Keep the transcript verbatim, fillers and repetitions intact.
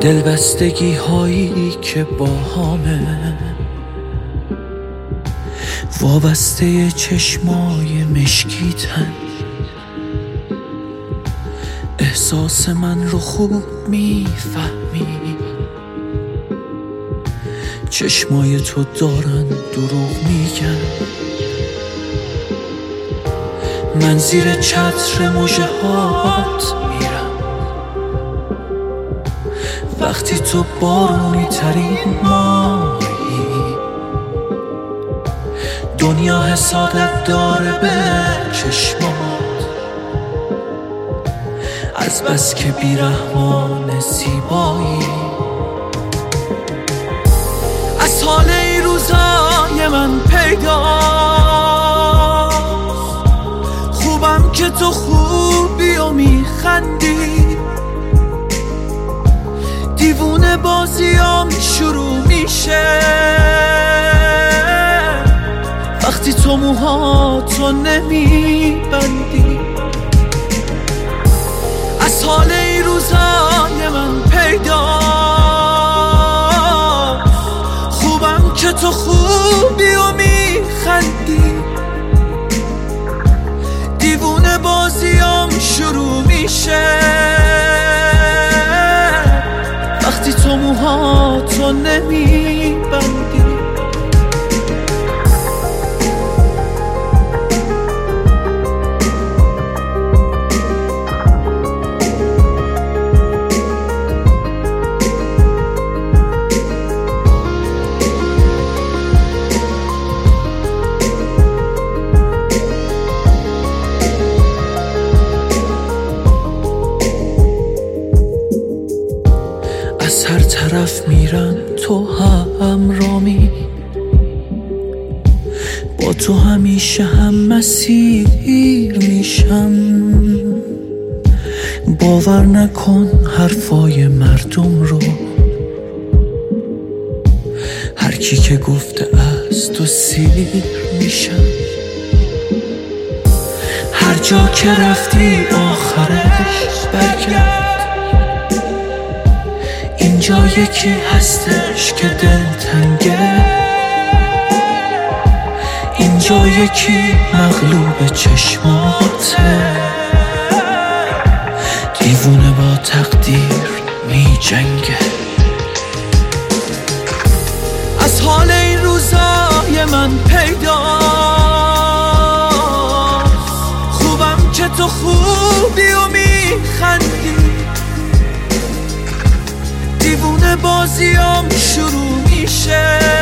دلبستگی هایی که با همه وابسته چشمای مشکیتن، احساس من رو خوب میفهمی، چشمای تو دارن دروغ میگن. من زیر چتر مژه هات میرم وقتی تو بارونی ترین ماهی، دنیا حسادت داره به چشمات، از بس که بیرحمان زیبایی. از حال این روزای من پیداست، خوبم که تو خوبی و میخندی، دیوونه بازیام شروع میشه وقتی تو موهاتو نمیبندی. از حال این روزای من پیداست، خوبم که تو خوبی و میخندی، دیوونه بازیام شروع میشه وقتی تو موهاتو نمیبندی. از هر طرف میرم تو همرامی، با تو همیشه هم مسیر میشم. باور نکن حرفای مردم رو، هر کی که گفته از تو سیر میشم. هر جا که رفتی آخرش برگرد، اینجا یکی هستش که دلتنگه، اینجا یکی مغلوب چشماته، دیوونه با تقدیر می جنگه. از حال این روزای من پیداست، خوبم که تو خوبی و میخندی، دیوونه بازیام شروع میشه